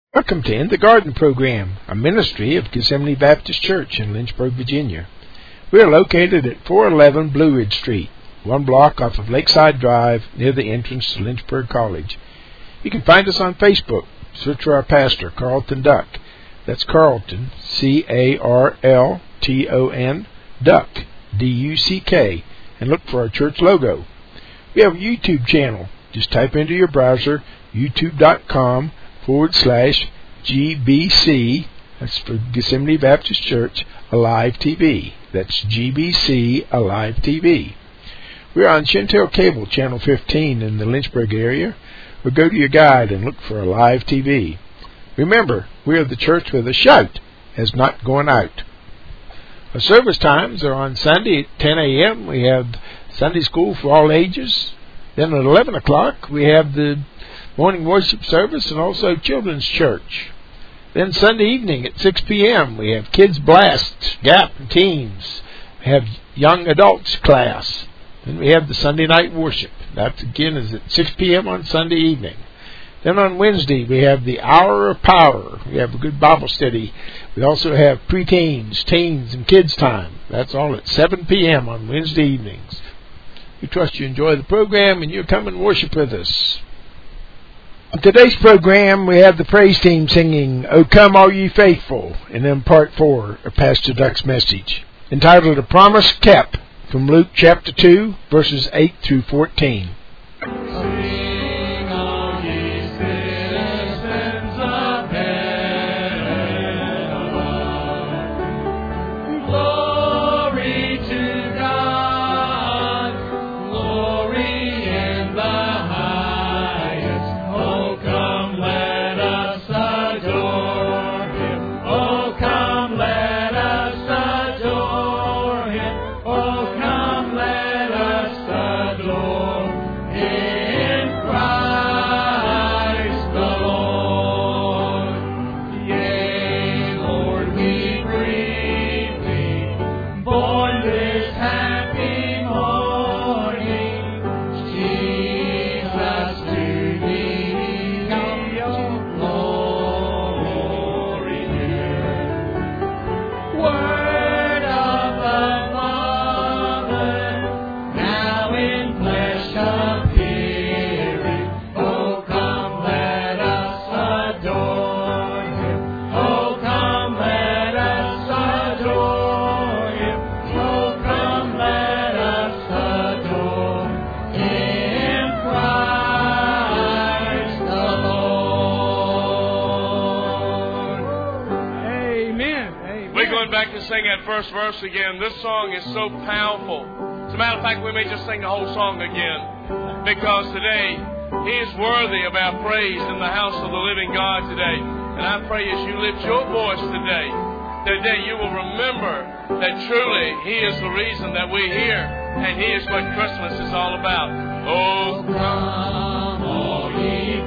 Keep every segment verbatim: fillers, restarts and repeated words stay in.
Welcome to In the Garden Program, a ministry of Gethsemane Baptist Church in Lynchburg, Virginia. We are located at four eleven Blue Ridge Street, one block off of Lakeside Drive near the entrance to Lynchburg College. You can find us on Facebook. Search for our pastor, Carlton Duck. That's Carlton, C A R L T O N, Duck, D U C K, and look for our church logo. We have a YouTube channel. Just type into your browser youtube.com forward slash GBC, that's for Gethsemane Baptist Church, Alive T V. That's G B C Alive T V. We're on Chantel Cable, Channel fifteen in the Lynchburg area, or go to your guide and look for Alive T V. Remember, we are the church where the shout has not gone out. Our service times are on Sunday at ten a.m. We have Sunday school for all ages. Then at eleven o'clock, we have the morning worship service and also children's church. Then Sunday evening at six p.m. we have Kids Blast, Gap, and Teens. We have Young Adults class. Then we have the Sunday night worship. That again is at six p.m. on Sunday evening. Then on Wednesday we have the Hour of Power. We have a good Bible study. We also have preteens, teens, and kids time. That's all at seven p.m. on Wednesday evenings. We trust you enjoy the program and you'll come and worship with us. On today's program, we have the praise team singing, "O Come All Ye Faithful," and then part four of Pastor Duck's message, entitled "A Promise Kept," from Luke chapter two, verses eight through fourteen. First verse again. This song is so powerful. As a matter of fact, we may just sing the whole song again, because today He is worthy of our praise in the house of the living God today. And I pray as you lift your voice today, today you will remember that truly He is the reason that we're here, and He is what Christmas is all about. Oh, come all ye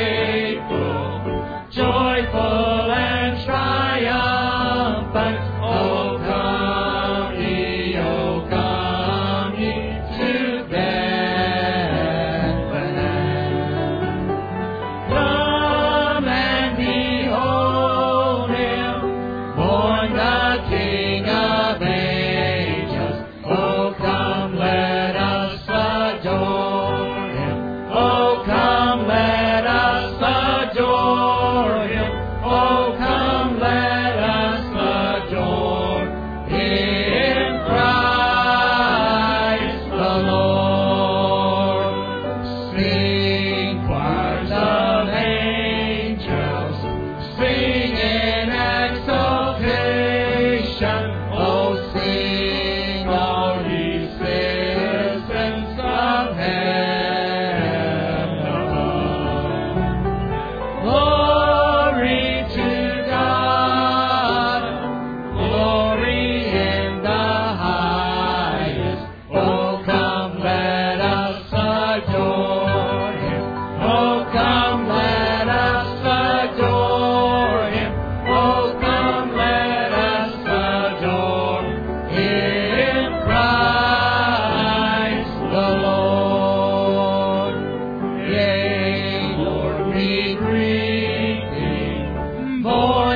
faithful, joyful and triumphant. Oh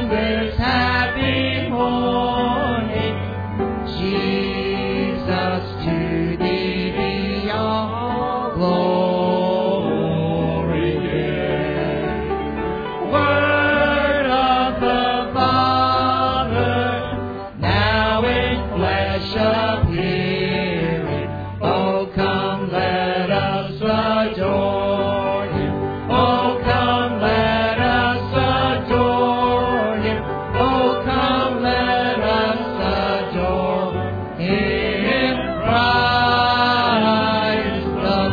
on this happy morning, Jesus, to thee be all glory given. Word of the Father, now in flesh appearing. Oh, come, let us adore Him. Oh, come, let us adore Him. Oh, come, let us adore Him, Christ the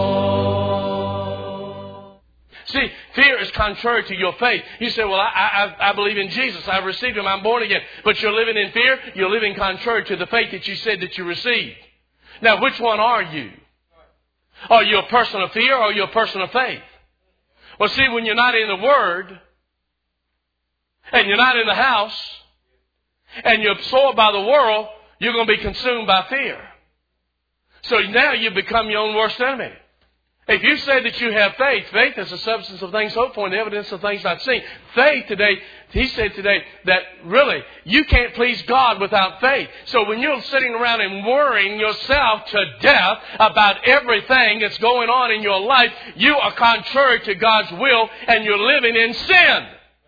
Lord. See, fear is contrary to your faith. You say, well, I, I, I believe in Jesus. I've received Him. I'm born again. But you're living in fear. You're living contrary to the faith that you said that you received. Now, which one are you? Are you a person of fear or are you a person of faith? Well, see, when you're not in the Word, and you're not in the house, and you're absorbed by the world, you're going to be consumed by fear. So now you become your own worst enemy. If you say that you have faith, faith is the substance of things hoped for and the evidence of things not seen. Faith today, he said today that really you can't please God without faith. So when you're sitting around and worrying yourself to death about everything that's going on in your life, you are contrary to God's will and you're living in sin.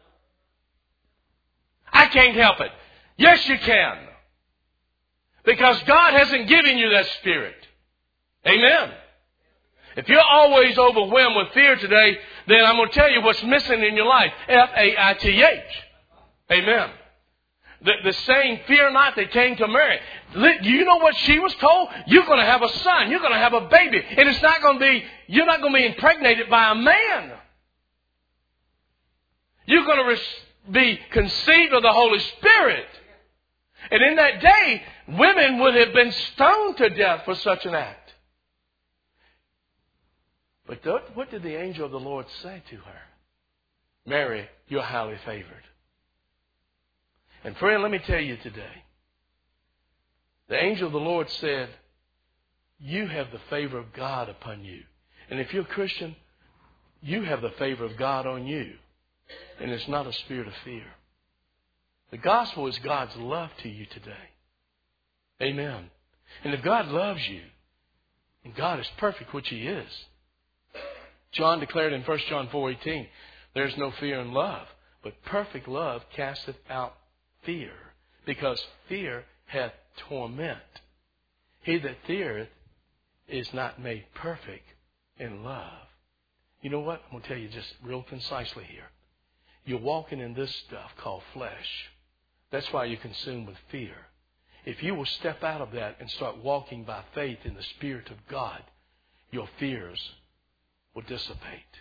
I can't help it. Yes, you can. Because God hasn't given you that spirit. Amen. If you're always overwhelmed with fear today, then I'm going to tell you what's missing in your life. F A I T H. Amen. The, the saying, fear not, that came to Mary. Do you know what she was told? You're going to have a son. You're going to have a baby. And it's not going to be, you're not going to be impregnated by a man. You're going to res- be conceived of the Holy Spirit. And in that day, women would have been stoned to death for such an act. But what did the angel of the Lord say to her? Mary, you're highly favored. And friend, let me tell you today. The angel of the Lord said, you have the favor of God upon you. And if you're a Christian, you have the favor of God on you. And it's not a spirit of fear. The gospel is God's love to you today. Amen. And if God loves you, and God is perfect, which He is, John declared in First John four eighteen, there's no fear in love, but perfect love casteth out fear, because fear hath torment. He that feareth is not made perfect in love. You know what? I'm going to tell you just real concisely here. You're walking in this stuff called flesh. That's why you're consumed with fear. If you will step out of that and start walking by faith in the Spirit of God, your fears will dissipate.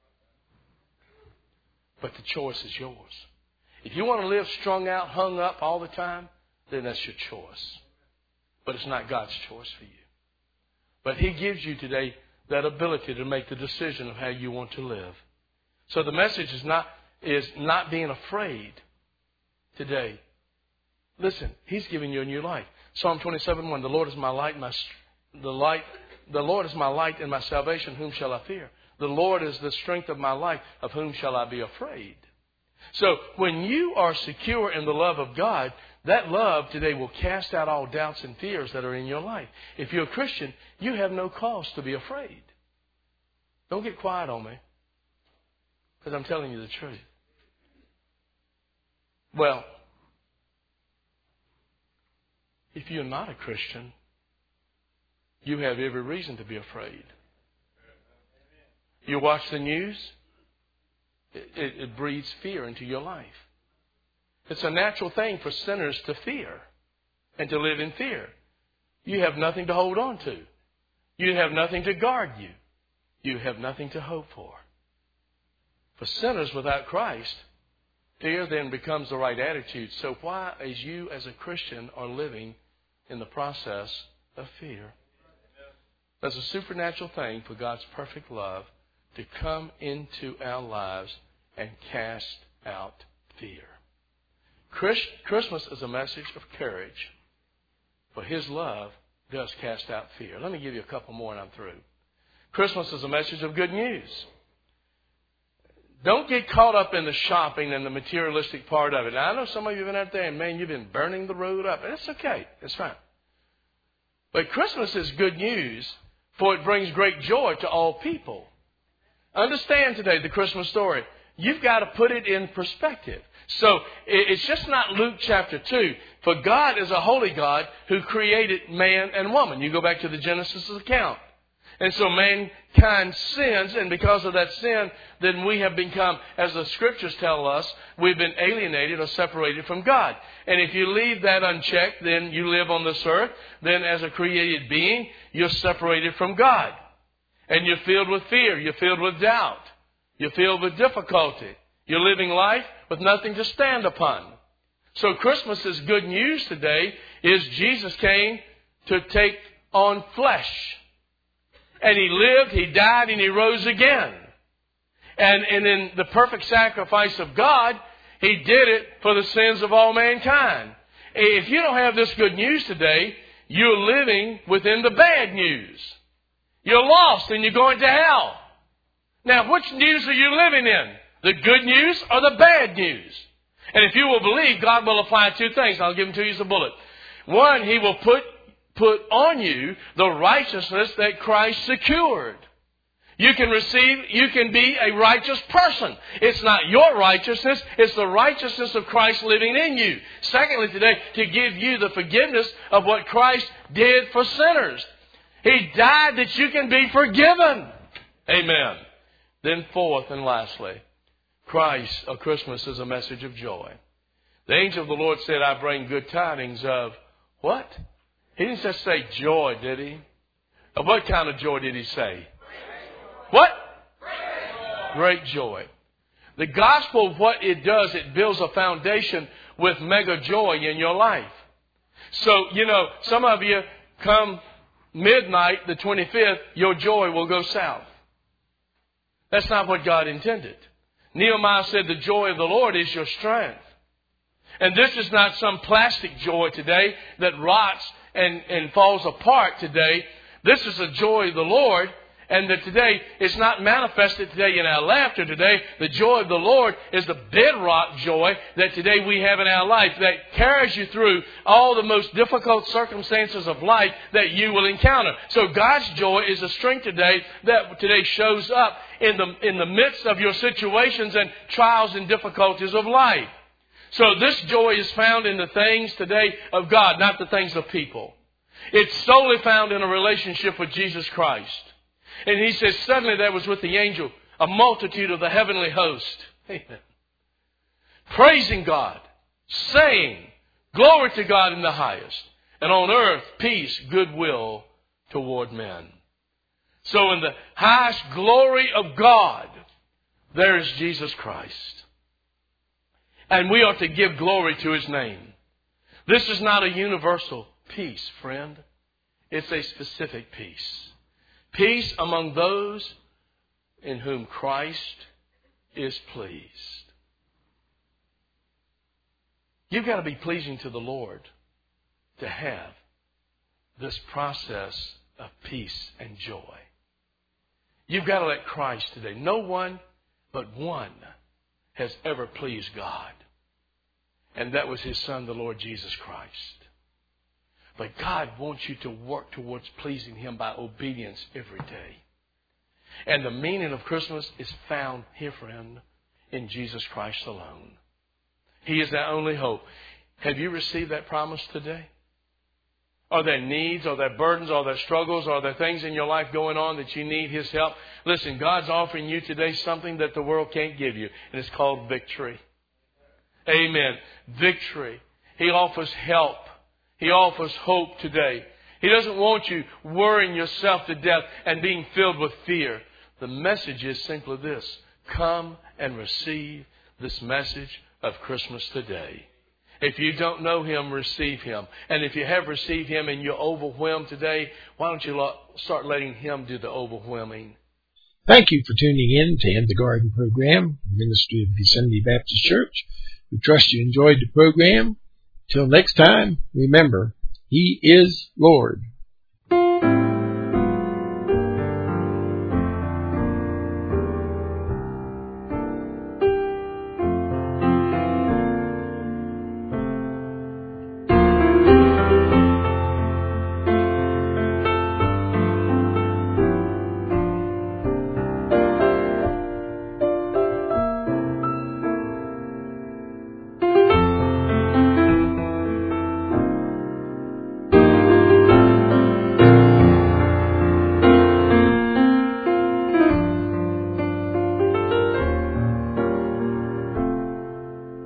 But the choice is yours. If you want to live strung out, hung up all the time, then that's your choice. But it's not God's choice for you. But He gives you today that ability to make the decision of how you want to live. So the message is not, is not being afraid today. Listen, He's giving you a new life. Psalm twenty-seven one, the Lord is my light, my the light. The Lord is my light and my salvation. Whom shall I fear? The Lord is the strength of my life. Of whom shall I be afraid? So when you are secure in the love of God, that love today will cast out all doubts and fears that are in your life. If you're a Christian, you have no cause to be afraid. Don't get quiet on me, because I'm telling you the truth. Well, if you're not a Christian, you have every reason to be afraid. You watch the news, it, it, it breeds fear into your life. It's a natural thing for sinners to fear and to live in fear. You have nothing to hold on to. You have nothing to guard you. You have nothing to hope for. For sinners without Christ, fear then becomes the right attitude. So why, as you as a Christian are living in the process of fear? There's a supernatural thing for God's perfect love to come into our lives and cast out fear. Christmas is a message of courage, for His love does cast out fear. Let me give you a couple more and I'm through. Christmas is a message of good news. Don't get caught up in the shopping and the materialistic part of it. Now, I know some of you have been out there and, man, you've been burning the road up. And it's okay. It's fine. But Christmas is good news, for it brings great joy to all people. Understand today the Christmas story. You've got to put it in perspective. So it's just not Luke chapter two. For God is a holy God who created man and woman. You go back to the Genesis account. And so mankind sins, and because of that sin, then we have become, as the Scriptures tell us, we've been alienated or separated from God. And if you leave that unchecked, then you live on this earth, then as a created being, you're separated from God. And you're filled with fear, you're filled with doubt, you're filled with difficulty. You're living life with nothing to stand upon. So Christmas is good news today, is Jesus came to take on flesh. And He lived, He died, and He rose again. And, and in the perfect sacrifice of God, He did it for the sins of all mankind. If you don't have this good news today, you're living within the bad news. You're lost and you're going to hell. Now, which news are you living in? The good news or the bad news? And if you will believe, God will apply two things. I'll give them to you as a bullet. One, He will put put on you the righteousness that Christ secured. You can receive, you can be a righteous person. It's not your righteousness, it's the righteousness of Christ living in you. Secondly, today, to give you the forgiveness of what Christ did for sinners. He died that you can be forgiven. Amen. Then fourth and lastly, Christ, or Christmas, is a message of joy. The angel of the Lord said, I bring good tidings of what? He didn't just say joy, did He? Of what kind of joy did He say? What? Great joy. The gospel, what it does, it builds a foundation with mega joy in your life. So, you know, some of you come midnight, the twenty-fifth, your joy will go south. That's not what God intended. Nehemiah said the joy of the Lord is your strength. And this is not some plastic joy today that rots and, and falls apart today. This is the joy of the Lord. And that today, it's not manifested today in our laughter today. The joy of the Lord is the bedrock joy that today we have in our life that carries you through all the most difficult circumstances of life that you will encounter. So God's joy is a strength today that today shows up in the, in the midst of your situations and trials and difficulties of life. So this joy is found in the things today of God, not the things of people. It's solely found in a relationship with Jesus Christ. And He says, suddenly there was with the angel a multitude of the heavenly host. Amen. Praising God, saying, glory to God in the highest, and on earth peace, goodwill toward men. So in the highest glory of God, there is Jesus Christ. And we are to give glory to His name. This is not a universal peace, friend. It's a specific peace. Peace among those in whom Christ is pleased. You've got to be pleasing to the Lord to have this process of peace and joy. You've got to let Christ today. No one but one has ever pleased God. And that was His Son, the Lord Jesus Christ. But God wants you to work towards pleasing Him by obedience every day. And the meaning of Christmas is found here, friend, in Jesus Christ alone. He is our only hope. Have you received that promise today? Are there needs, are there burdens, are there struggles, are there things in your life going on that you need His help? Listen, God's offering you today something that the world can't give you, and it's called victory. Amen. Victory. He offers help. He offers hope today. He doesn't want you worrying yourself to death and being filled with fear. The message is simply this. Come and receive this message of Christmas today. If you don't know Him, receive Him. And if you have received Him and you're overwhelmed today, why don't you start letting Him do the overwhelming? Thank you for tuning in to In the Garden program, Ministry of Gethsemane Baptist Church. We trust you enjoyed the program. Till next time, remember, He is Lord.